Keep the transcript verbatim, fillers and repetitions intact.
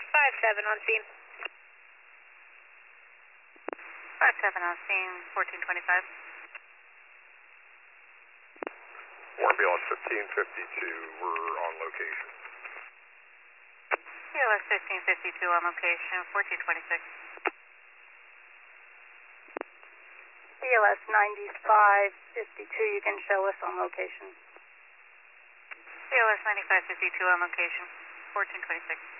five seven on scene. five seven on scene, fourteen twenty-five. Warren B L S fifteen fifty-two, we're on location. B L S fifteen fifty-two on location, fourteen twenty-six. B L S ninety-five fifty-two, you can show us on location. B L S ninety-five fifty-two on location, fourteen twenty-six.